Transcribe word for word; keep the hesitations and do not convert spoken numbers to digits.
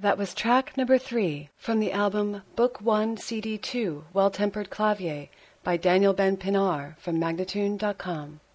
That was track number three from the album Book one C D two, Well-Tempered Clavier by Daniel Ben Pinar from Magnatune dot com.